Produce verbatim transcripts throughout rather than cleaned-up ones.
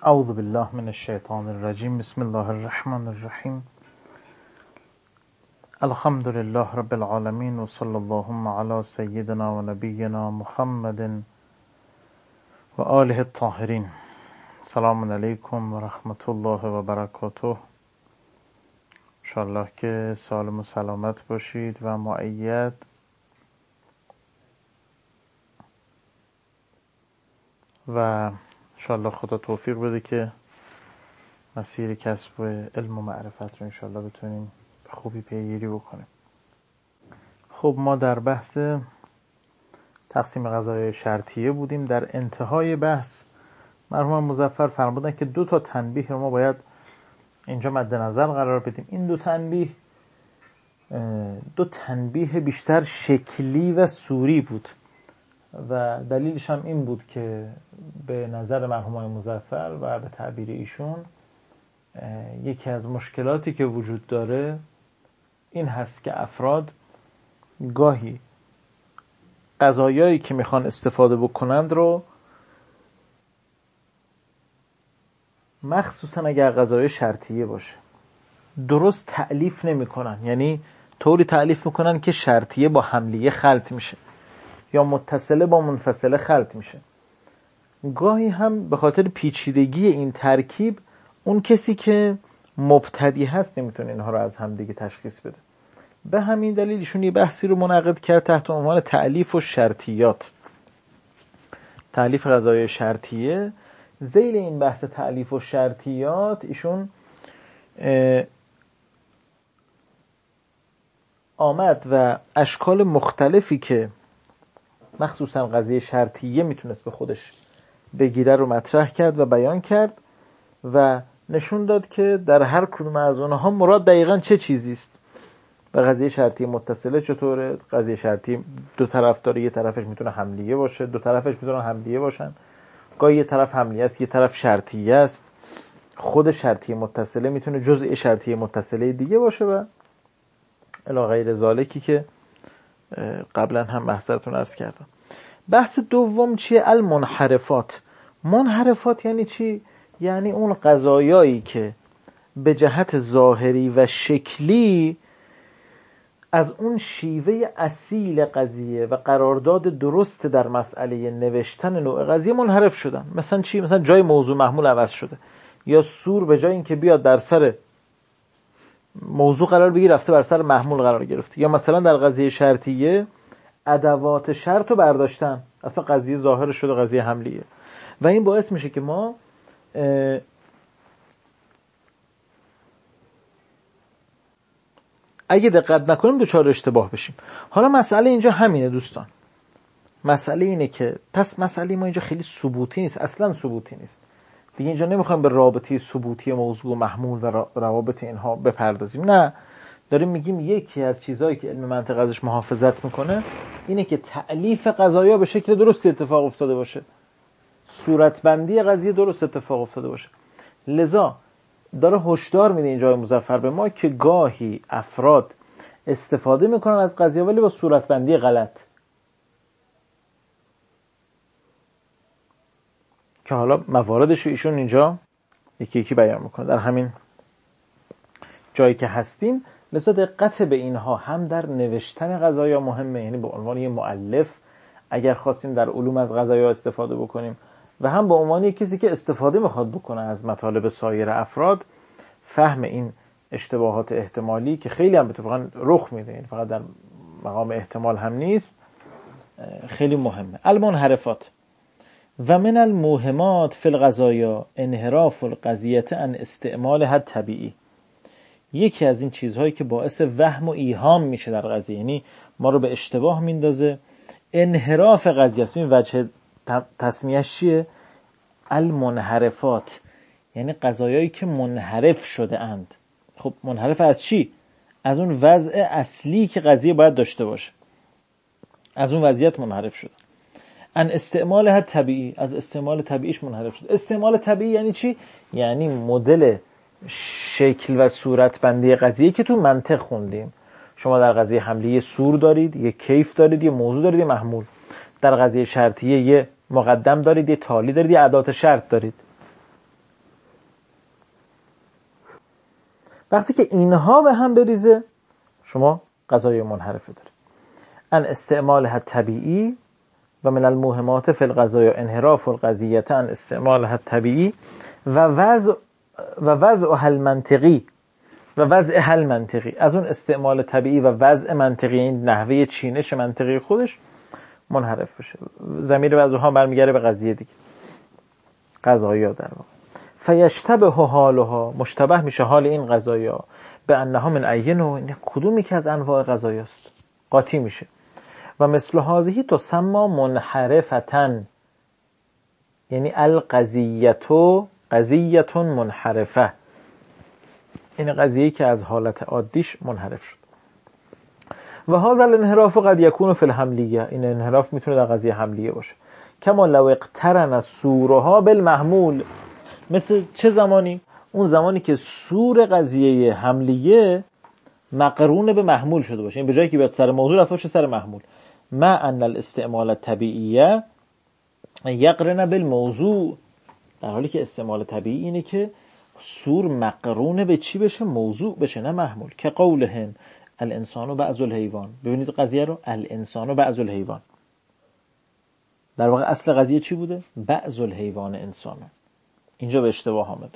اعوذ بالله من الشیطان الرجیم. بسم الله الرحمن الرحیم. الحمد لله رب العالمین و صلی اللهم علی سیدنا و نبینا محمد و آله الطاهرین. سلام علیکم و رحمت الله و برکاته. انشاءالله که سالم و سلامت باشید و مؤید. و انشاءالله خدا توفیق بده که مسیر کسب و علم و معرفت رو انشاءالله بتونیم به خوبی پیگیری بکنیم. خب ما در بحث تقسیم قضایای شرطیه بودیم. در انتهای بحث مرحوم مظفر فرمودن که دو تا تنبیه رو ما باید اینجا مد نظر قرار بدیم. این دو تنبیه دو تنبیه بیشتر شکلی و صوری بود و دلیلش هم این بود که به نظر مرحوم مظفر و به تعبیر ایشون یکی از مشکلاتی که وجود داره این هست که افراد گاهی قضایایی که میخوان استفاده بکنند رو، مخصوصا اگر قضایای شرطیه باشه، درست تألیف نمی کنن. یعنی طوری تألیف میکنن که شرطیه با حملیه خلط میشه یا متصله با منفصله خلط میشه. گاهی هم به خاطر پیچیدگی این ترکیب اون کسی که مبتدی هست نمیتونه اینها رو از هم دیگه تشخیص بده. به همین دلیل ایشون یه بحثی رو منعقد کرد تحت عنوان تألیف و شرطیات. تألیف قضایای شرطیه. ذیل این بحث تألیف و شرطیات ایشون آمد و اشکال مختلفی که مخصوصا قضیه شرطیه میتونست به خودش بگیره رو مطرح کرد و بیان کرد و نشون داد که در هر کدوم از اونها مراد دقیقاً چه چیزی است. و قضیه شرطی متصله چطوره؟ قضیه شرطی دو طرف داره، یه طرفش میتونه حملیه باشه، دو طرفش میتونه حملیه باشن. گاهی یه طرف حملیه است، یه طرف شرطیه است. خود شرطی متصله میتونه جزء شرطی متصله دیگه باشه و الی غیر ذالکی که قبلا هم بحثتون عرض کردم. بحث دوم چیه؟ المنحرفات. منحرفات یعنی چی؟ یعنی اون قضایایی که به جهت ظاهری و شکلی از اون شیوه اصیل قضیه و قرارداد درست در مسئله نوشتن نوع قضیه منحرف شدن. مثلا چی؟ مثلا جای موضوع محمول عوض شده، یا سور به جای اینکه بیاد در سر موضوع قرار بگیره رفته بر سر محمول قرار گرفته. یا مثلا در قضیه شرطیه ادوات شرط رو برداشتن، اصلا قضیه ظاهر شده قضیه حملیه و این باعث میشه که ما اگه دقت نکنیم دوچار اشتباه بشیم. حالا مسئله اینجا همینه دوستان. مسئله اینه که پس مسئله ما اینجا خیلی ثبوتی نیست، اصلا ثبوتی نیست دیگه. اینجا نمیخوایم به رابطه ثبوتی موضوع و محمول و روابط اینها بپردازیم. نه، داریم میگیم یکی از چیزهایی که علم منطق ازش محافظت میکنه اینه که تألیف قضایا به شکل درستی اتفاق افتاده باشه، صورتبندی قضیه درست اتفاق افتاده باشه. لذا داره هشدار میده اینجا مظفر به ما که گاهی افراد استفاده میکنن از قضیه ولی با صورتبندی غلط، که حالا مواردش ایشون اینجا یکی یکی بیان میکنه در همین جایی که هستیم. لذا دقت به اینها هم در نوشتن قضایا مهمه، یعنی به عنوان یه مؤلف اگر خواستیم در علوم از قضایا استفاده بکنیم، و هم به عنوان کسی که استفاده میخواد بکنه از مطالب سایر افراد، فهم این اشتباهات احتمالی که خیلی هم اتفاقا رخ میده، یعنی فقط در مقام احتمال هم نیست، خیلی مهمه. المنحرفات و من الموهمات فی القضایا انحراف القضیه عن استعمالها الطبیعی. یکی از این چیزهایی که باعث وهم و ایهام میشه در قضیه، یعنی ما رو به اشتباه میندازه، انحراف قضیه است. این وجه تسمیهش چیه؟ المنحرفات، یعنی قضایایی که منحرف شده اند. خب منحرف از چی؟ از اون وضع اصلی که قضیه باید داشته باشه، از اون وضعیت منحرف شده. ان استعمالها طبیعی، از استعمال طبیعیش منحرف شده. استعمال طبیعی یعنی چی؟ یعنی مدل شکل و صورت بندی قضیه که تو منطق خوندیم. شما در قضیه حملیه سور دارید، یه کیف دارید، یه موضوع دارید، یه محمول. در قضیه شرطیه یه مقدم دارید، یه تالی دارید، یه ادات شرط دارید. وقتی که اینها به هم بریزه شما قضایای منحرفه داری. ان استعمالها طبیعی و من الموهمات فی القضایا انحراف القضیه ان استعمالها طبیعی و وضع و وضع حل منطقی و وضع حل منطقی، از اون استعمال طبیعی و وضع منطقی، این نحوه چینش منطقی خودش منحرف بشه. ضمیر وضعها برمیگره به قضیه دیگه، قضایا در واقع. فیشتبه حالها، مشتبه میشه حال این قضایا به انها من ای نوع، کدومی که از انواع قضایاست قاطی میشه. و مثل هذه تسمى منحرفتن، یعنی القضیتو قضیه منحرفه، این قضیه‌ای که از حالت عادیش منحرف شد. و هذا الانحراف قد يكون في الحملیه، این انحراف میتونه در قضیه حملیه باشه. کما لو اقترن سورها بالمحمول، مثل چه زمانی؟ اون زمانی که سور قضیه حملیه مقرون به محمول شده باشه، این به جایی که بیاد سر موضوع رفته باشه سر محمول. ما ان الاستعمال الطبیعیه یقرن بالموضوع، در حالی که استعمال طبیعی اینه که سور مقرون به چی بشه؟ موضوع بشه، نه محمول. که قولهم الانسان بعض الحیوان، ببینید قضیه رو، الانسان بعض الحیوان، در واقع اصل قضیه چی بوده؟ بعض الحیوان انسان. اینجا به اشتباه آمده،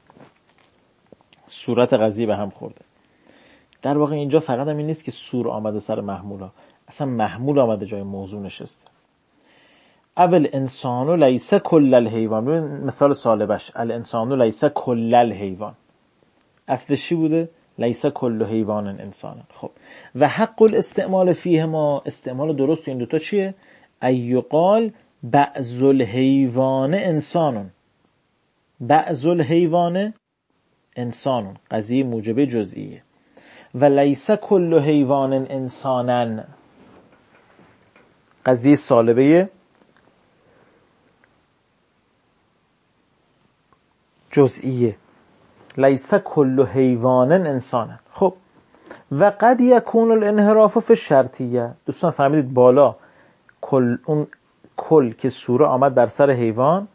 صورت قضیه به هم خورده. در واقع اینجا فقط هم این نیست که سور آمده سر محمولا، اصلا محمول آمده جای موضوع نشسته. اول انسانو لیس کل الحیوان، ببین مثال سالبش، الانسانو لیس کل الحیوان، اصلش چی بوده؟ لیس کل حیوان انسان. خب و حق الاستعمال فیه ما، استعمال درست این دوتا چیه؟ ایقال بعض الحیوان انسانون، بعض الحیوان انسانون، قضیه موجبه جزئیه. و لیس کل حیوان انسانن، قضیه سالبه جزئیه. لیس کل حیوان انسانن. خب و قد یکون الانحراف فی الشرطیه، دوستان فهمیدید بالا کل، اون کل که سوره آمد بر سر حیوان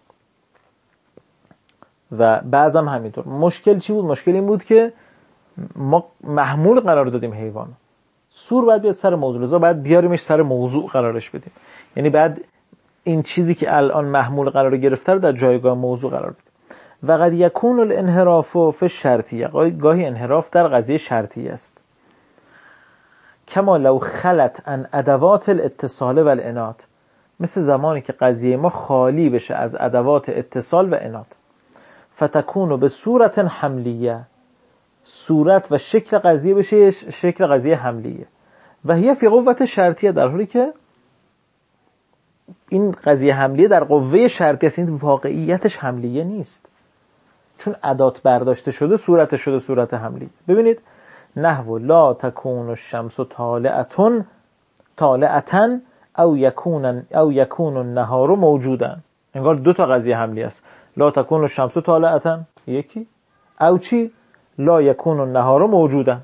و بعضم همینطور. مشکل چی بود؟ مشکل این بود که ما محمول قرار دادیم حیوان، سور باید بیاد سر موضوع، لذا باید بیاریمش سر موضوع قرارش بدیم، یعنی بعد این چیزی که الان محمول قرار گرفته رو در جایگاه موضوع قرار بدیم. و قد یکون الانحراف فی الشرطیه، گاهی انحراف در قضیه شرطی است. کما لو خلت عن ادوات الاتصال و الانات، مثل زمانی که قضیه ما خالی بشه از ادوات اتصال و انات. فتکون به صورت حملیه، صورت و شکل قضیه بشه شکل قضیه حملیه. و هی فی قوت شرطیه، در حالی که این قضیه حملیه در قوه شرطی است، این واقعیتش حملیه نیست، چون ادات برداشته شده صورت شده صورت حملیه. ببینید نحو لا تکون الشمس طالعة طالعة او یکون او یکون النهار موجودا، انگار دو تا قضیه حملیه است. لا تکون الشمس طالعة یکی، او چی؟ لا یکون النهار موجودا.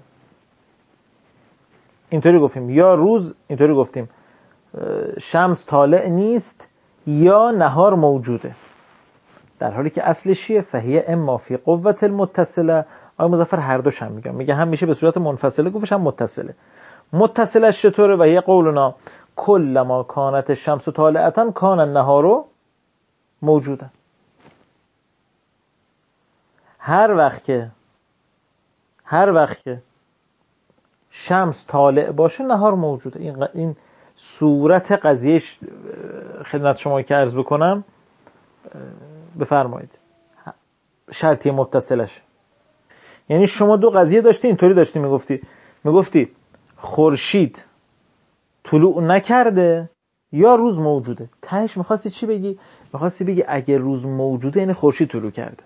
اینطوری گفتیم یا روز، اینطوری گفتیم شمس طالع نیست یا نهار موجوده، در حالی که اصلش چیه؟ فهیه اما فی قوت المتصله. آقای مظفر هر دوش هم میگم، میگه هم میشه به صورت منفصله گفتش هم متصله. متصلش چطوره؟ و هی قولنا کل ما کانت الشمس طالعة کان النهار موجودا. هر وقت که هر وقت که شمس طالع باشه نهار موجوده. این این صورت قضیه خدمت شما که عرض بکنم، بفرمایید شرطی متصلش، یعنی شما دو قضیه داشتی، اینطوری داشتی میگفتی میگفتی خورشید طلوع نکرده یا روز موجوده. تهش میخواستی چی بگی؟ میخواستی بگی اگه روز موجوده یعنی خورشید طلوع کرده،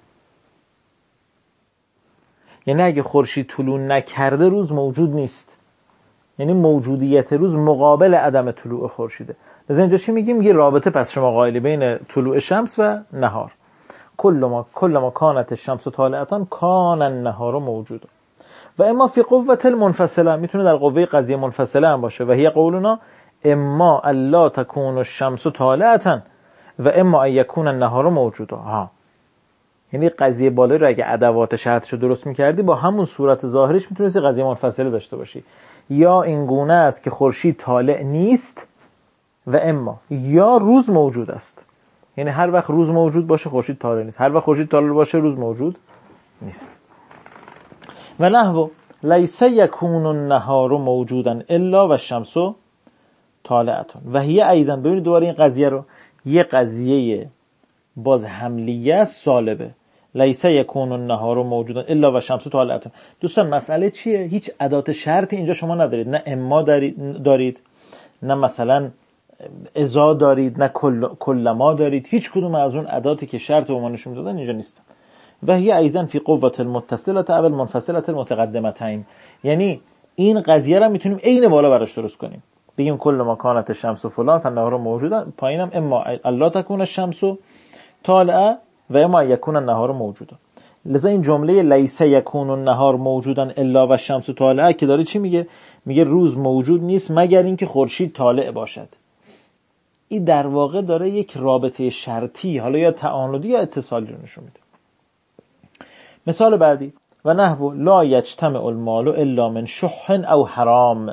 یعنی اگه خورشید طلوع نکرده روز موجود نیست، یعنی موجودیت روز مقابل عدم طلوع خورشیده. لذا اینجا چی میگیم؟ یه رابطه پس شما قائلی بین طلوع شمس و نهار. کل ما کل ما کانت الشمس طالعة کان النهار موجودا. و اما فی قوت المنفصله، میتونه در قوه قضیه منفصله هم باشه. و هی قولنا اما الا تکون الشمس طالعة و اما ان یکون النهار موجودا. ها یعنی قضیه بالایی رو اگه ادوات شرطش رو درست میکردی با همون صورت ظاهرش میتونستی قضیه منفصله داشته باشی. یا این گونه است که خورشید طالع نیست و اما یا روز موجود است، یعنی هر وقت روز موجود باشه خورشید طالع نیست، هر وقت خورشید طالع باشه روز موجود نیست. و نحو لیس یکون النهار موجودا الا و الشمس طالعه و هی ایضا. ببینید دوباره این قضیه رو، یه قضیه باز حملیه سالبه، لیس یکون النهار موجودا الا و الشمس طالعه. دوستان مسئله چیه؟ هیچ ادات شرطی اینجا شما ندارید، نه اما دارید، نه مثلا اذا دارید، نه کل کلما دارید، هیچ کدوم از اون اداتی که شرط به ما نشون دادن اینجا نیستن. و هی ایضا فی قوة المتصلة او المنفصلة المتقدمتین. یعنی این قضیه رو میتونیم عین بالا براش درست کنیم، بگیم کل ما کانت الشمس و فلان فالنهار موجودا، پایینم اما الا تکون الشمس طالعه و اما یکون النهار موجودا. لذا این جمله لیس یکون النهار موجودا الا و الشمس طالعه که داره چی میگه؟ میگه روز موجود نیست مگر اینکه خورشید طالع باشد. این در واقع داره یک رابطه شرطی، حالا یا تعانودی یا اتصالی رو نشون میده. مثال بعدی و نحو لا یجتمع المال الا من شح او حرام.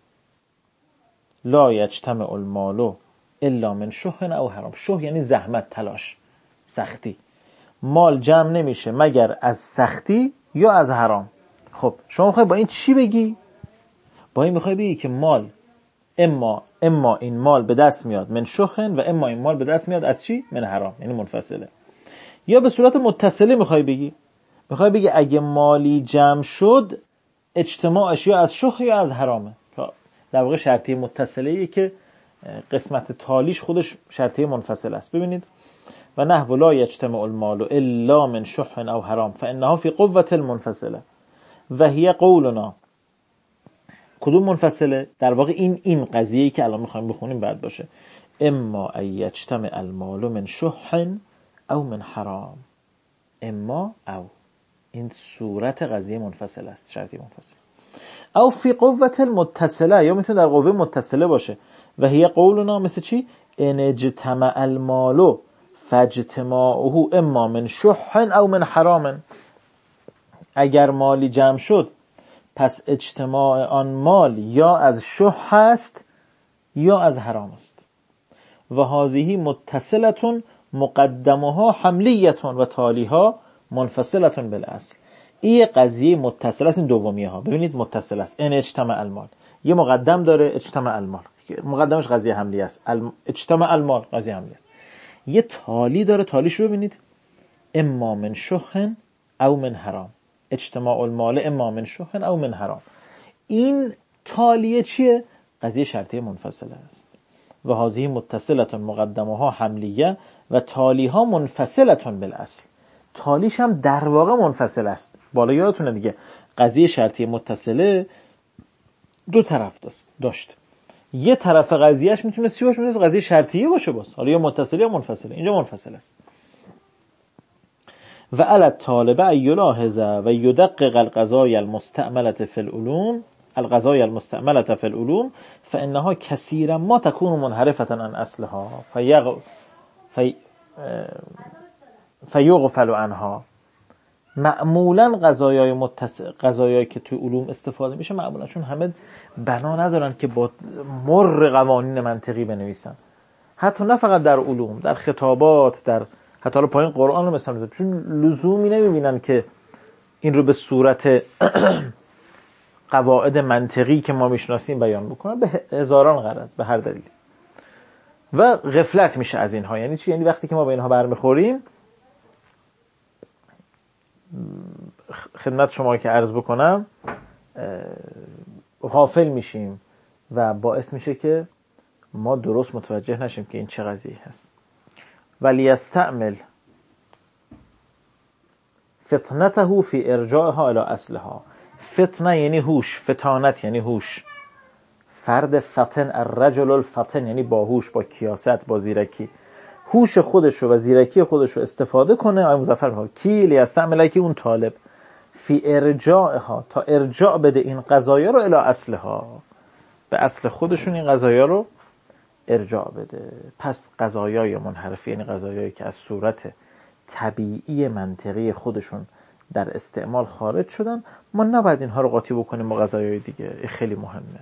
لا یجتمع المال الا من شح او حرام. شح یعنی زحمت، تلاش، سختی. مال جمع نمیشه مگر از سختی یا از حرام. خب شما میخوای با این چی بگی؟ با این میخوای بگی که مال اما اما این مال به دست میاد من شح و اما این مال به دست میاد از چی؟ من حرام، یعنی منفصله. یا به صورت متصله میخوای بگی، میخوای بگی اگه مالی جمع شد اجتماعش یا از شح یا از حرامه. در واقع شرطیه متصله‌ایه که قسمت تالیش خودش شرطیه منفصل است. ببینید و نحو لا یجتمع المال الا من شح او حرام فانها فی قوة المنفصله و هی قولنا. کدوم منفصله؟ در واقع این این قضیه‌ای که الان میخوایم بخونیم بعد باشه اما ای یجتمع المال من شح او من حرام. اما او این صورت قضیه منفصل است، شرطی منفصل. او فی قوة المتصله، یا میتونه در قوه متصله باشه و هی قولنا، مثل چی؟ ان اجتمع المال فاجتماعه اما من شح او من حرام. اگر مالی جمع شد پس اجتماع آن مال یا از شح است یا از حرام است. و هذه متصلة مقدمها حملیة و تالیها منفصلة بالاصل. این قضیه متصل است، این دومیه ها. ببینید متصل است. ان اجتماع المال یه مقدم داره، اجتماع المال مقدمش قضیه حملیه است، اجتماع المال قضیه حملیه است. یه تالی داره، تالیش رو ببینید اما من شح او من حرام. اجتماع المال اما من شح او من حرام. این تالیه چیه؟ قضیه شرطیه منفصله است. و هذه متصلة مقدمها حملیه و تالیها منفصلة بالاصل. تالیش هم در واقع منفصل است. بالا یادتونه دیگه قضیه شرطیه متصله دو طرف داشت داشت یه طرف قضیهش میتونه چی باشه؟ میتونه قضیه شرطیه باشه باز، حالا یا متصله یا منفصله. اینجا منفصل است. و علی الطالب ان یلاحظ و یدقق القضایا المستعمله فی العلوم القضایا المستعمله فی العلوم فانها كثيرا ما تكون منحرفه عن اصلها فیغ في فیغفل عنها. معمولا قضایای متصل قضایایی که توی علوم استفاده میشه معمولا چون همه بنا ندارن که با مر قوانین منطقی بنویسن، حتی نه فقط در علوم، در خطابات، در حتی پایین قرآن رو مثلا میذارن، چون لزومی نمیبینن که این رو به صورت قواعد منطقی که ما میشناسیم بیان بکنن، به هزاران غرض، به هر دلیل. و غفلت میشه از اینها. یعنی چی؟ یعنی وقتی که ما به اینها برمیخوریم، خدمت شما که عرض بکنم، غافل میشیم و باعث میشه که ما درست متوجه نشیم که این چه قضیه هست. ولی استعمل فتنته فی ارجاعها الی اصلها. فتنه یعنی هوش، فتانت یعنی هوش. فرد فتن، الرجل الفتن یعنی با هوش، با کیاست، با زیرکی. هوش خودشو و زیرکی خودشو استفاده کنه. آیه مظفر میگه کی لیستعمل، کی اون طالب، فی ارجاعها، تا ارجاع بده این قضایا رو الی اصلها، به اصل خودشون این قضایا رو ارجاع بده. پس قضایای منحرف یعنی قضایایی که از صورت طبیعی منطقی خودشون در استعمال خارج شدن، ما نباید اینها رو قاطی بکنیم با قضایای دیگه. خیلی مهمه.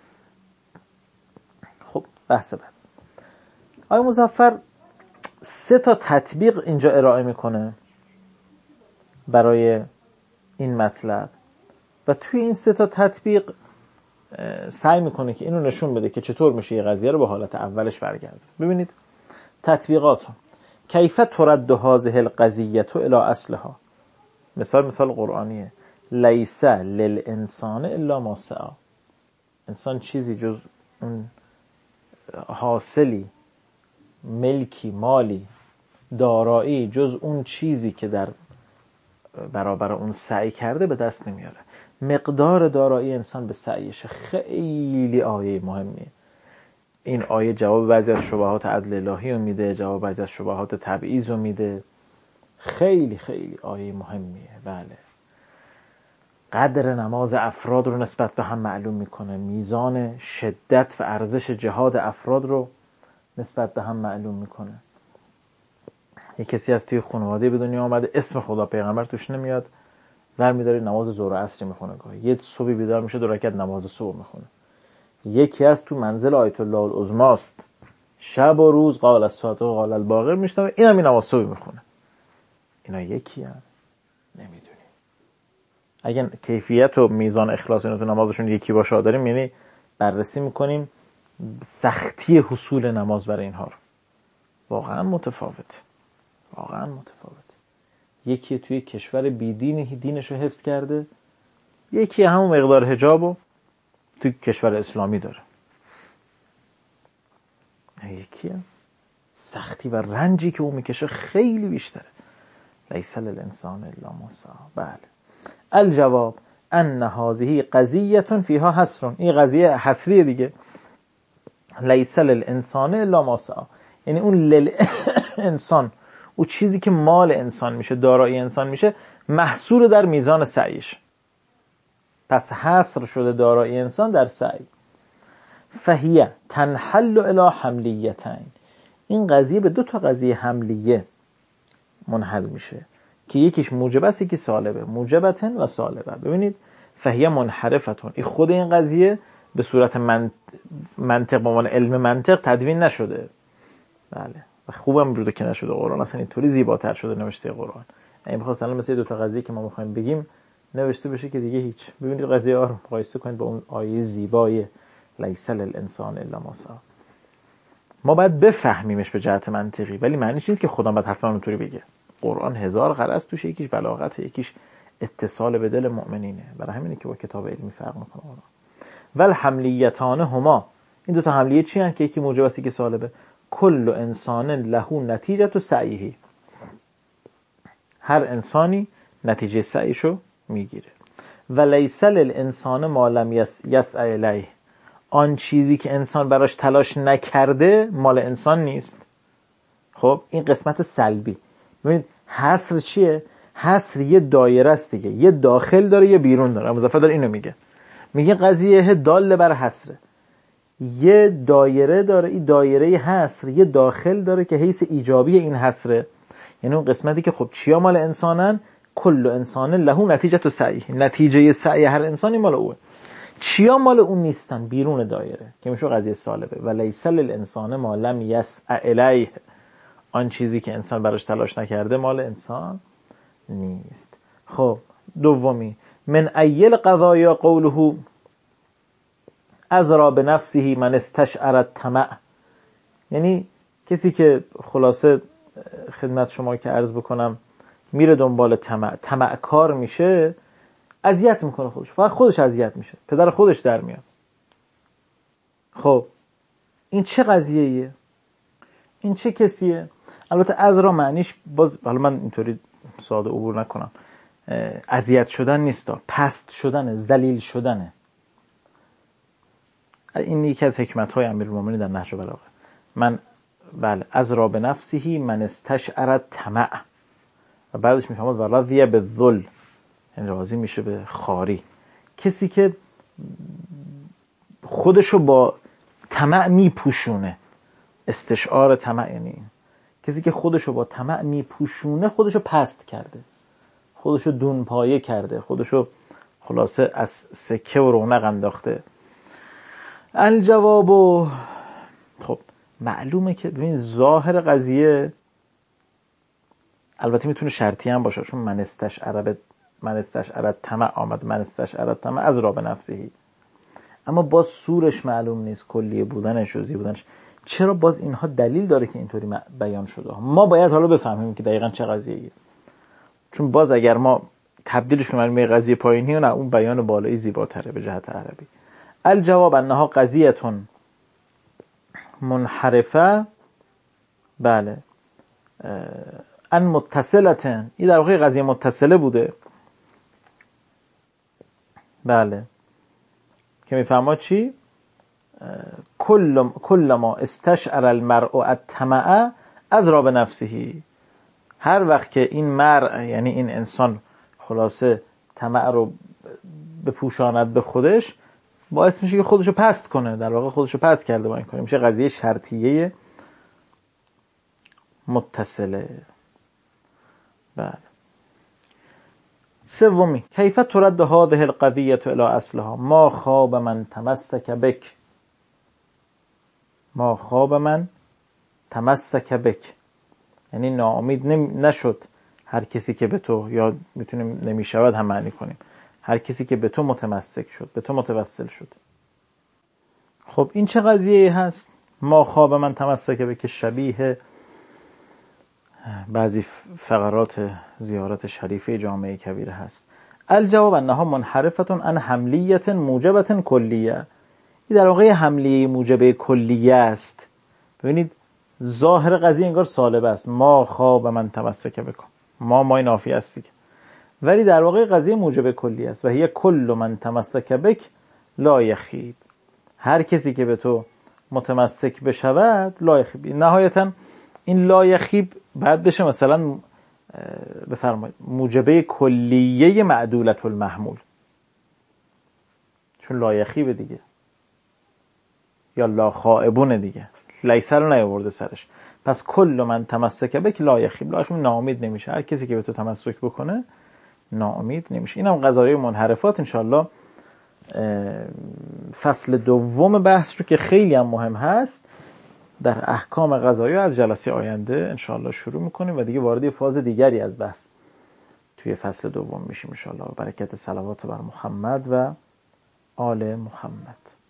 خب بحث بعد، آقای مظفر سه تا تطبیق اینجا ارائه میکنه برای این مطلب و توی این سه تا تطبیق سعی میکنه که اینو نشون بده که چطور میشه یه قضیه رو به حالت اولش برگرده. ببینید تطبیقات کیف ترد هذه القضیه الی اصلها. مثال مثال قرآنیه، لیس للانسان الا ما سعی. انسان چیزی جز اون حاصلی، ملکی، مالی، دارایی، جز اون چیزی که در برابر اون سعی کرده به دست نمیاره. مقدار دارایی انسان به سعیش. خیلی آیه مهمیه. این آیه جواب بعضی از شبهات عدل الهی رو میده، جواب بعضی از شبهات تبعیض رو میده. خیلی خیلی آیه مهمیه. بله، قدر نماز افراد رو نسبت به هم معلوم میکنه، میزان شدت و ارزش جهاد افراد رو نسبت به هم معلوم میکنه. یک کسی از توی خانواده به دنیا آمده، اسم خدا پیغمبر توش نمیاد، برمی‌داره نماز ظهر و عصر میخونه. گاهی یه صبح بیدار میشه دو رکعت نماز صبح میخونه. یکی از تو منزل آیت الله العظمی است، شب و روز قال الصادق و قال الباقر میشنوه، اینم این نماز صبح میخونه. اینا یکی هم نمیدونی. اگه کیفیت و میزان اخلاص اینا تو نمازشون یکی باشه داریم، یعنی بررسی میکنیم سختی حصول نماز برای اینها رو. واقعا متفاوته. واقعا متفاوته. یکی توی کشور بیدینی دینش رو حفظ کرده، یکی همون مقدار حجابو توی کشور اسلامی داره. یکی هم سختی و رنجی که اون میکشه خیلی بیشتره. لیس للانسان الا ما سعی. بله. الجواب ان هذه قضیه فیها حصر. این قضیه حصریه دیگه. لیس للانسان الا ما سعی، یعنی اون للانسان، اون چیزی که مال انسان میشه، دارایی انسان میشه، محصور در میزان سعیش. پس حصر شده دارایی انسان در سعی. فهیه تنحل الی حملیتین. این قضیه به دو تا قضیه حملیه منحل میشه که یکیش موجب است، یکی سالبه. موجبتن و سالبه. ببینید فهیه منحرفتون، این خود این قضیه به صورت منطق به عنوان علم منطق تدوین نشده. بله، و خوبم بوده که نشده. قرآن اصلا اینطوری زیباتر شده نوشته قرآن. این بخواست الان مثل دو تا قضیه که ما میخوایم بگیم نوشته بشه که دیگه هیچ. ببینید قضیه ها رو مقایسه کنید با اون آیه زیبای لیس للانسان الا ما سعی. ما باید بفهمیمش به جهت منطقی، ولی معنیش نیست که خدا باید حتما اونطوری بگه. قرآن هزار غرض توشه، یکیش بلاغته، یکیش اتصال به دل مؤمنینه. برای همینه که با کتاب علمی فرق میکنه قرآن. ول حملیتان هما، این دو تا حملیه چی هستن که یکی موجب است یکی سالبه؟ کل انسان له نتیجه تو سعیه. هر انسانی نتیجه سعیشو میگیره. و لیس للانسان ما لم یسعی الیه. آن چیزی که انسان براش تلاش نکرده مال انسان نیست. خب این قسمت سلبی. ببینید حصر چیه؟ حصر یه دایره است دیگه، یه داخل داره یه بیرون داره. مظفر داره اینو میگه، میگه قضیه دال بر حصره. یه دایره داره، این دایره حصر یه داخل داره که حیث ایجابی این حصره، یعنی اون قسمتی که خب چیا مال انسانن؟ کل انسان له نتیجه تو سعی. نتیجه سعی هر انسانی مال اوه. چیا مال اون نیستن؟ بیرون دایره، که میشه قضیه سالبه. و لیس للانسان ما لم یسع الیه. آن چیزی که انسان براش تلاش نکرده مال انسان نیست. خب دومی، من ایل قضایا قوله ازرا به نفسه من استشعر الطمع. یعنی کسی که خلاصه خدمت شما که عرض بکنم میره دنبال طمع، طمع کار میشه، اذیت میکنه خودش، فقط خودش اذیت میشه، پدر خودش در میاد. خب این چه قضیه ایه؟ این چه کسیه؟ البته ازرا معنیش باز، حالا من اینطوری ساده عبور نکنم، اذیت شدن نیست، پست شدنه، ذلیل شدنه. این یکی از حکمت‌های امیرالمومنین در نهج البلاغه. من بله ازرا به نفسه من استشعر الطمع، و بعدش میفهمد و رضی بالذل، یعنی راضی میشه به خواری. کسی که خودشو با طمع میپوشونه، استشعار طمع یعنی کسی که خودشو با طمع میپوشونه خودشو پست کرده، خودشو دونپایه کرده، خودشو خلاصه از سکه و رونق انداخته. الجواب، خب معلومه که ببین ظاهر قضیه البته میتونه شرطی هم باشه، چون من استشعر من استشعر طمع آمد، من استشعر طمع از راب نفسهی، اما باز سورش معلوم نیست، کلیه بودنش و زی بودنش. چرا باز اینها دلیل داره که اینطوری بیان شده؟ ما باید حالا بفهمیم که دقیقاً چه قضیه‌ایه، چون باز اگر ما تبدیلش کنیم به قضیه پایینی، نه اون بیان بالایی زیباتره به جهت عربی. الجواب انها قضیه‌تون منحرفه، بله، ان متصلتن، این در واقع قضیه متصله بوده، بله، که میفهمه چی؟ کل کل ما استشعر المرء الطمع از راب نفسهی، هر وقت که این مرء یعنی این انسان خلاصه طمع رو بپوشاند به خودش، باعث میشه که خودشو پست کنه، در واقع خودشو پست کرده با این کار، میشه قضیه شرطیه متصله. بله. سومی، کیف ترد هذه القضیه الى اصلها، ما خاب من تمسک بک، ما خواب من تمسک بک، یعنی ناامید نشد هر کسی که به تو، یا میتونیم نمیشود هم معنی کنیم، هر کسی که به تو متمسک شد، به تو متوسل شد. خب این چه قضیه هست؟ ما خواب من تمسک بک شبیه بعضی فقرات زیارت شریفه جامعه کبیره هست. الجواب انها منحرفتون عن حملیت موجبت کلیه، این در واقع حملیه موجبه کلیه است. ببینید ظاهر قضیه انگار سالب است، ما خواب من تمسک بکن، ما مای نافی است دیگه، ولی در واقع قضیه موجبه کلیه است و هی کل من تمسک بک لا یخیب، هر کسی که به تو متمسک بشود لا یخیب. نهایتا این لا یخیب بعد بشه مثلا بفرمایید موجبه کلیه معدولت المحمول، چون لا یخیب دیگه، یا لا خائبون دیگه، لیسه رو نیاورده سرش. پس کل من تمسک بک لا یخیب، لا یخیب ناامید نمیشه، هر کسی که به تو تمسک بکنه ناامید نمیشه. اینم قضایای منحرفات. انشالله فصل دوم بحث رو که خیلی هم مهم هست در احکام قضایی از جلسه آینده انشالله شروع میکنیم و دیگه وارد فاز دیگری از بحث توی فصل دوم میشیم انشالله. برکت صلوات بر محمد و آل محمد.